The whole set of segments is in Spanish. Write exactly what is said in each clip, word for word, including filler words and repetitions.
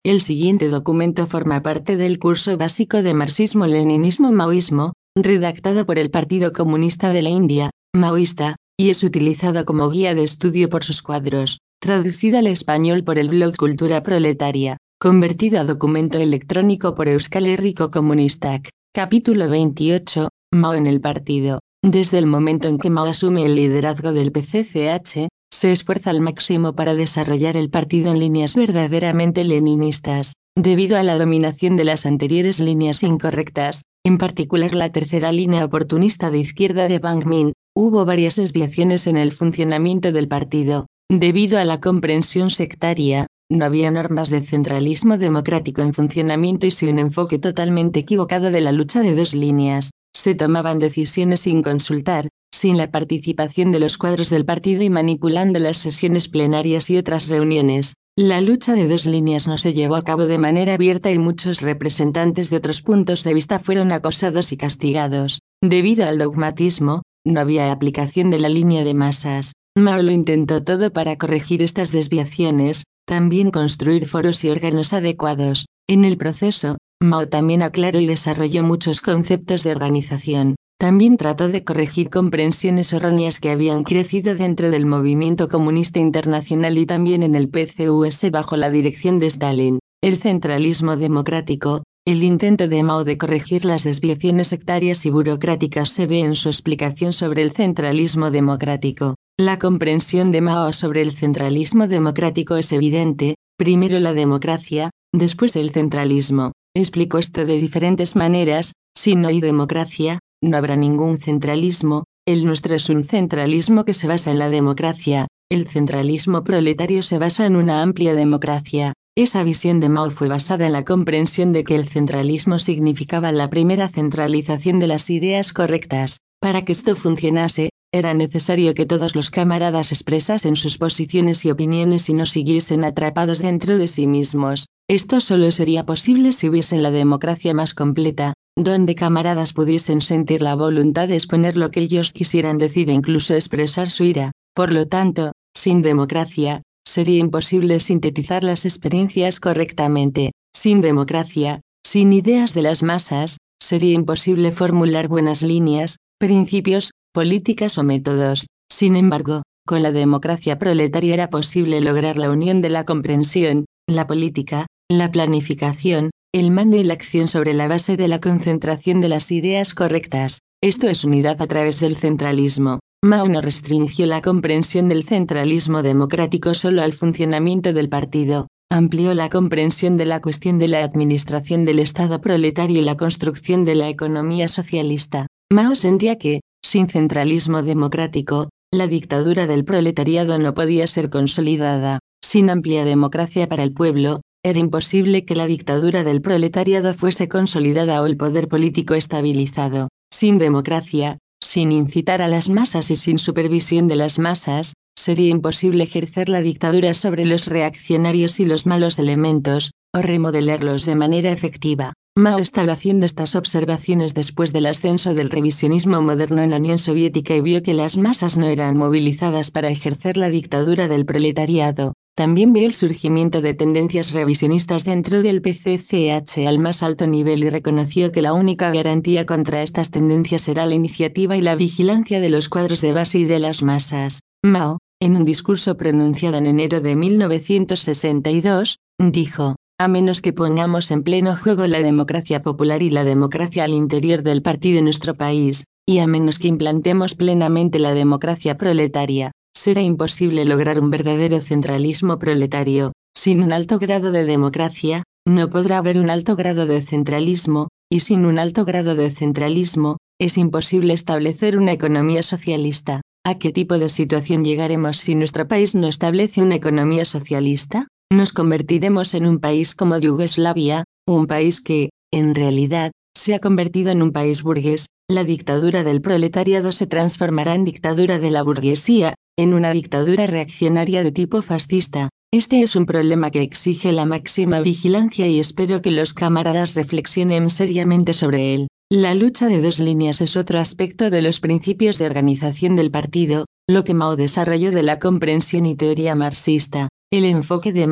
El siguiente documento forma parte del curso básico de Marxismo-Leninismo-Maoísmo, redactado por el Partido Comunista de la India, maoísta, y es utilizado como guía de estudio por sus cuadros, traducido al español por el blog Cultura Proletaria, convertido a documento electrónico por Euskal Herriko Komunistak. Capítulo veintiocho, Mao en el partido. Desde el momento en que Mao asume el liderazgo del P C C H, se esfuerza al máximo para desarrollar el partido en líneas verdaderamente leninistas, debido a la dominación de las anteriores líneas incorrectas, en particular la tercera línea oportunista de izquierda de Bang Min. Hubo varias desviaciones en el funcionamiento del partido, debido a la comprensión sectaria. No había normas de centralismo democrático en funcionamiento y sin un enfoque totalmente equivocado de la lucha de dos líneas. Se tomaban decisiones sin consultar, sin la participación de los cuadros del partido y manipulando las sesiones plenarias y otras reuniones. La lucha de dos líneas no se llevó a cabo de manera abierta y muchos representantes de otros puntos de vista fueron acosados y castigados. Debido al dogmatismo, no había aplicación de la línea de masas. Mao lo intentó todo para corregir estas desviaciones, también construir foros y órganos adecuados. En el proceso, Mao también aclaró y desarrolló muchos conceptos de organización. También trató de corregir comprensiones erróneas que habían crecido dentro del movimiento comunista internacional y también en el P C U S bajo la dirección de Stalin. El centralismo democrático. El intento de Mao de corregir las desviaciones sectarias y burocráticas se ve en su explicación sobre el centralismo democrático. La comprensión de Mao sobre el centralismo democrático es evidente. Primero la democracia, después el centralismo. Explicó esto de diferentes maneras. Si no hay democracia, no habrá ningún centralismo. El nuestro es un centralismo que se basa en la democracia. El centralismo proletario se basa en una amplia democracia. Esa visión de Mao fue basada en la comprensión de que el centralismo significaba la primera centralización de las ideas correctas. Para que esto funcionase, era necesario que todos los camaradas expresasen sus posiciones y opiniones y no siguiesen atrapados dentro de sí mismos. Esto solo sería posible si hubiesen la democracia más completa, donde camaradas pudiesen sentir la voluntad de exponer lo que ellos quisieran decir e incluso expresar su ira. Por lo tanto, sin democracia, sería imposible sintetizar las experiencias correctamente. Sin democracia, sin ideas de las masas, sería imposible formular buenas líneas, principios, políticas o métodos. Sin embargo, con la democracia proletaria era posible lograr la unión de la comprensión, la política, la planificación, el mando y la acción sobre la base de la concentración de las ideas correctas. Esto es unidad a través del centralismo. Mao no restringió la comprensión del centralismo democrático solo al funcionamiento del partido. Amplió la comprensión de la cuestión de la administración del Estado proletario y la construcción de la economía socialista. Mao sentía que, sin centralismo democrático, la dictadura del proletariado no podía ser consolidada. Sin amplia democracia para el pueblo, era imposible que la dictadura del proletariado fuese consolidada o el poder político estabilizado. Sin democracia, sin incitar a las masas y sin supervisión de las masas, sería imposible ejercer la dictadura sobre los reaccionarios y los malos elementos, o remodelarlos de manera efectiva. Mao estaba haciendo estas observaciones después del ascenso del revisionismo moderno en la Unión Soviética y vio que las masas no eran movilizadas para ejercer la dictadura del proletariado. También vio el surgimiento de tendencias revisionistas dentro del P C C H al más alto nivel y reconoció que la única garantía contra estas tendencias era la iniciativa y la vigilancia de los cuadros de base y de las masas. Mao, en un discurso pronunciado en enero de mil novecientos sesenta y dos, dijo: a menos que pongamos en pleno juego la democracia popular y la democracia al interior del partido en nuestro país, y a menos que implantemos plenamente la democracia proletaria, será imposible lograr un verdadero centralismo proletario. Sin un alto grado de democracia, no podrá haber un alto grado de centralismo, y sin un alto grado de centralismo, es imposible establecer una economía socialista. ¿A qué tipo de situación llegaremos si nuestro país no establece una economía socialista? Nos convertiremos en un país como Yugoslavia, un país que, en realidad, se ha convertido en un país burgués. La dictadura del proletariado se transformará en dictadura de la burguesía, en una dictadura reaccionaria de tipo fascista. Este es un problema que exige la máxima vigilancia y espero que los camaradas reflexionen seriamente sobre él. La lucha de dos líneas es otro aspecto de los principios de organización del partido, lo que Mao desarrolló de la comprensión y teoría marxista. El enfoque de Mao,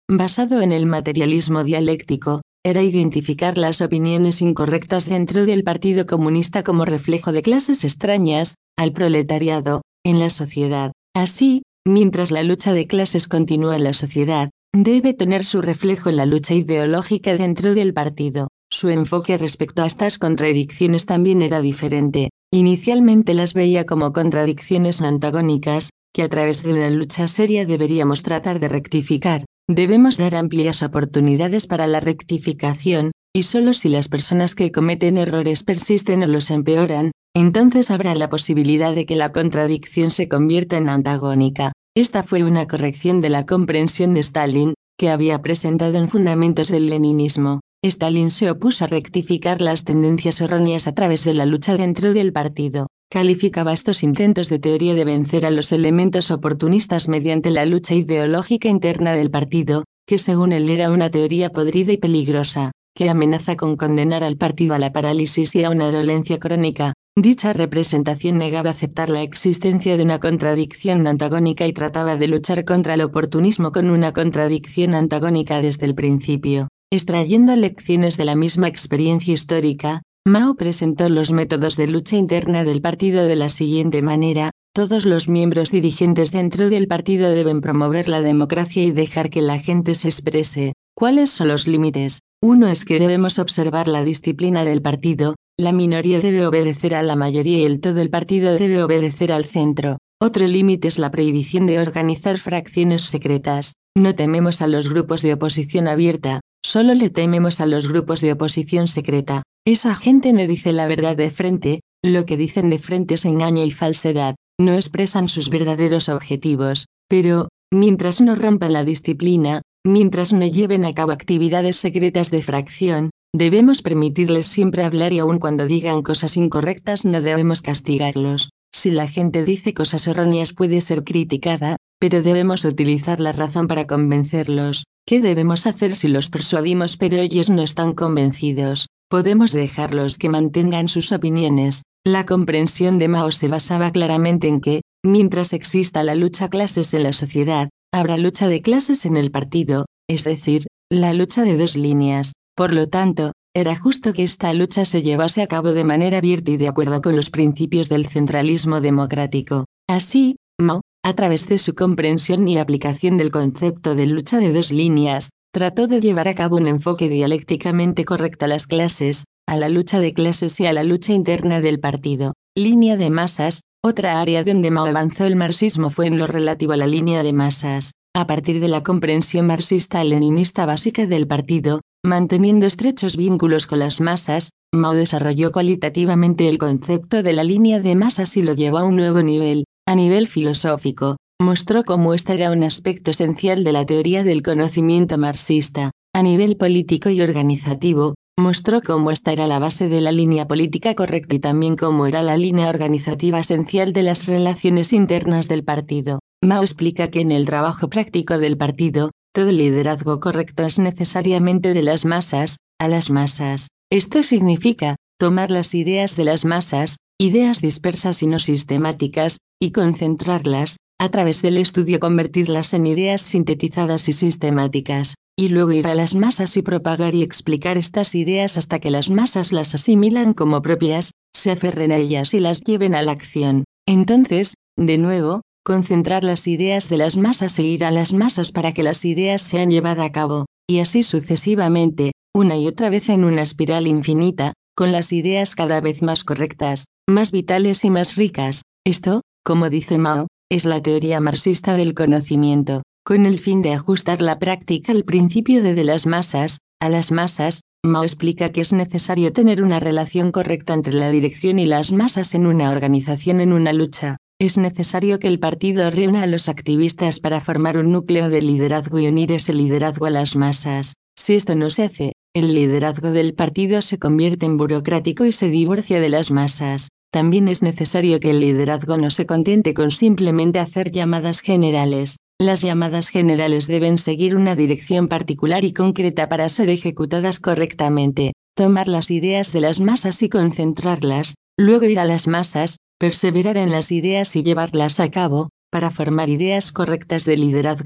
basado en el materialismo dialéctico, era identificar las opiniones incorrectas dentro del Partido Comunista como reflejo de clases extrañas al proletariado en la sociedad. Así, mientras la lucha de clases continúa en la sociedad, debe tener su reflejo en la lucha ideológica dentro del partido. Su enfoque respecto a estas contradicciones también era diferente. Inicialmente las veía como contradicciones antagónicas, que a través de una lucha seria deberíamos tratar de rectificar. Debemos dar amplias oportunidades para la rectificación, y solo si las personas que cometen errores persisten o los empeoran, entonces habrá la posibilidad de que la contradicción se convierta en antagónica. Esta fue una corrección de la comprensión de Stalin, que había presentado en Fundamentos del Leninismo. Stalin se opuso a rectificar las tendencias erróneas a través de la lucha dentro del partido. Calificaba estos intentos de teoría de vencer a los elementos oportunistas mediante la lucha ideológica interna del partido, que según él era una teoría podrida y peligrosa, que amenaza con condenar al partido a la parálisis y a una dolencia crónica. Dicha representación negaba aceptar la existencia de una contradicción antagónica y trataba de luchar contra el oportunismo con una contradicción antagónica desde el principio. Extrayendo lecciones de la misma experiencia histórica, Mao presentó los métodos de lucha interna del partido de la siguiente manera: todos los miembros dirigentes dentro del partido deben promover la democracia y dejar que la gente se exprese. ¿Cuáles son los límites? Uno es que debemos observar la disciplina del partido, la minoría debe obedecer a la mayoría y el todo el partido debe obedecer al centro. Otro límite es la prohibición de organizar fracciones secretas. No tememos a los grupos de oposición abierta, solo le tememos a los grupos de oposición secreta. Esa gente no dice la verdad de frente, lo que dicen de frente es engaño y falsedad, no expresan sus verdaderos objetivos, pero, mientras no rompan la disciplina, mientras no lleven a cabo actividades secretas de fracción, debemos permitirles siempre hablar y aun cuando digan cosas incorrectas no debemos castigarlos. Si la gente dice cosas erróneas puede ser criticada, pero debemos utilizar la razón para convencerlos. ¿Qué debemos hacer si los persuadimos pero ellos no están convencidos? Podemos dejarlos que mantengan sus opiniones. La comprensión de Mao se basaba claramente en que, mientras exista la lucha clases en la sociedad, habrá lucha de clases en el partido, es decir, la lucha de dos líneas. Por lo tanto, era justo que esta lucha se llevase a cabo de manera abierta y de acuerdo con los principios del centralismo democrático. Así, Mao, a través de su comprensión y aplicación del concepto de lucha de dos líneas, trató de llevar a cabo un enfoque dialécticamente correcto a las clases, a la lucha de clases y a la lucha interna del partido. Línea de masas. Otra área donde Mao avanzó el marxismo fue en lo relativo a la línea de masas. A partir de la comprensión marxista-leninista básica del partido, manteniendo estrechos vínculos con las masas, Mao desarrolló cualitativamente el concepto de la línea de masas y lo llevó a un nuevo nivel. A nivel filosófico, mostró cómo este era un aspecto esencial de la teoría del conocimiento marxista. A nivel político y organizativo, mostró cómo esta era la base de la línea política correcta y también cómo era la línea organizativa esencial de las relaciones internas del partido. Mao explica que en el trabajo práctico del partido, todo liderazgo correcto es necesariamente de las masas, a las masas. Esto significa, tomar las ideas de las masas, ideas dispersas y no sistemáticas, y concentrarlas, a través del estudio convertirlas en ideas sintetizadas y sistemáticas, y luego ir a las masas y propagar y explicar estas ideas hasta que las masas las asimilan como propias, se aferren a ellas y las lleven a la acción. Entonces, de nuevo, concentrar las ideas de las masas e ir a las masas para que las ideas sean llevadas a cabo, y así sucesivamente, una y otra vez en una espiral infinita, con las ideas cada vez más correctas, más vitales y más ricas. Esto, como dice Mao, es la teoría marxista del conocimiento, con el fin de ajustar la práctica al principio de de las masas, a las masas. Mao explica que es necesario tener una relación correcta entre la dirección y las masas en una organización en una lucha. Es necesario que el partido reúna a los activistas para formar un núcleo de liderazgo y unir ese liderazgo a las masas. Si esto no se hace, el liderazgo del partido se convierte en burocrático y se divorcia de las masas. También es necesario que el liderazgo no se contente con simplemente hacer llamadas generales. Las llamadas generales deben seguir una dirección particular y concreta para ser ejecutadas correctamente. Tomar las ideas de las masas y concentrarlas, luego ir a las masas, perseverar en las ideas y llevarlas a cabo, para formar ideas correctas de liderazgo.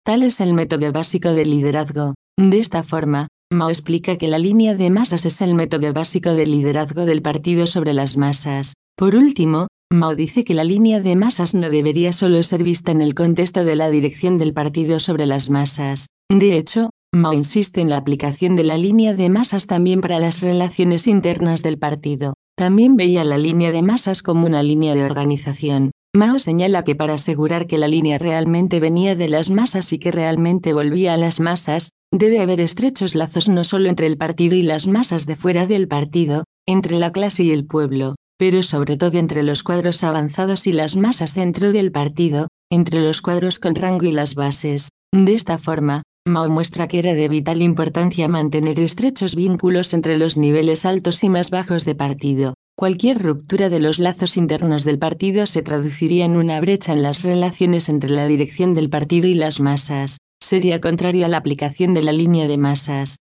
Tal es el método básico de liderazgo. De esta forma, Mao explica que la línea de masas es el método básico de liderazgo del partido sobre las masas. Por último, Mao dice que la línea de masas no debería solo ser vista en el contexto de la dirección del partido sobre las masas. De hecho, Mao insiste en la aplicación de la línea de masas también para las relaciones internas del partido. También veía la línea de masas como una línea de organización. Mao señala que para asegurar que la línea realmente venía de las masas y que realmente volvía a las masas, debe haber estrechos lazos no solo entre el partido y las masas de fuera del partido, entre la clase y el pueblo, pero sobre todo entre los cuadros avanzados y las masas dentro del partido, entre los cuadros con rango y las bases. De esta forma, Mao muestra que era de vital importancia mantener estrechos vínculos entre los niveles altos y más bajos de partido. Cualquier ruptura de los lazos internos del partido se traduciría en una brecha en las relaciones entre la dirección del partido y las masas. Sería contrario a la aplicación de la línea de masas.